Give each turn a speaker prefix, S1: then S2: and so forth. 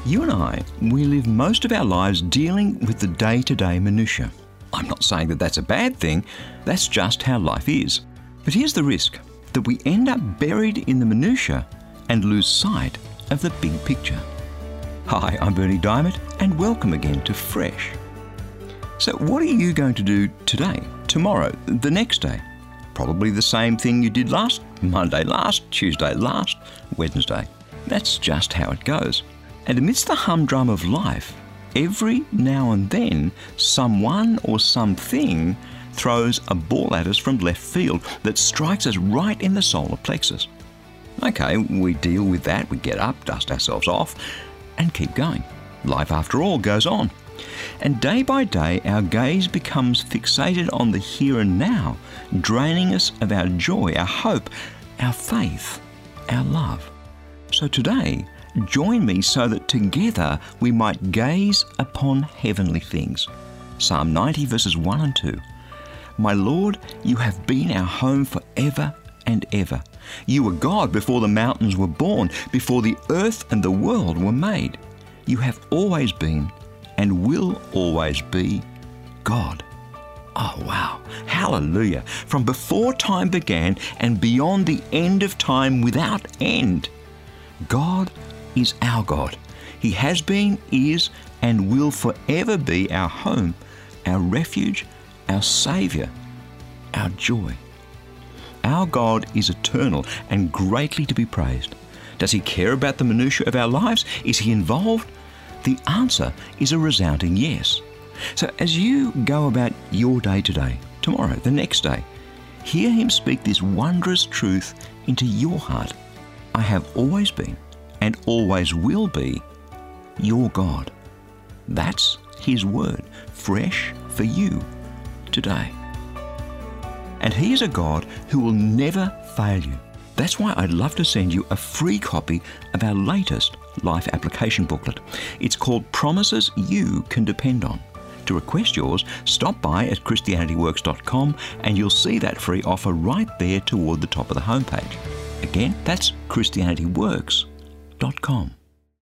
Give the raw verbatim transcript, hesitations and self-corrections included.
S1: You and I, we live most of our lives dealing with the day-to-day minutiae. I'm not saying that that's a bad thing, that's just how life is. But here's the risk, that we end up buried in the minutiae and lose sight of the big picture. Hi, I'm Berni Dymet, and welcome again to Fresh. So what are you going to do today, tomorrow, the next day? Probably the same thing you did last Monday, last Tuesday, last Wednesday. That's just how it goes. And amidst the humdrum of life, every now and then, someone or something throws a ball at us from left field that strikes us right in the solar plexus. Okay, we deal with that, we get up, dust ourselves off, and keep going. Life, after all, goes on. And day by day, our gaze becomes fixated on the here and now, draining us of our joy, our hope, our faith, our love. So today, join me so that together we might gaze upon heavenly things. Psalm ninety verses one and two. My Lord, you have been our home forever and ever. You were God before the mountains were born, before the earth and the world were made. You have always been and will always be God. Oh wow, hallelujah. From before time began and beyond the end of time without end, God is our God. He has been, is, and will forever be our home, our refuge, our Saviour, our joy. Our God is eternal and greatly to be praised. Does He care about the minutiae of our lives? Is He involved? The answer is a resounding yes. So as you go about your day today, tomorrow, the next day, hear Him speak this wondrous truth into your heart. I have always been and always will be your God. That's His word, fresh for you today. And He is a God who will never fail you. That's why I'd love to send you a free copy of our latest life application booklet. It's called Promises You Can Depend On. To request yours, stop by at Christianity Works dot com and you'll see that free offer right there toward the top of the homepage. Again, that's Christianity Works dot com.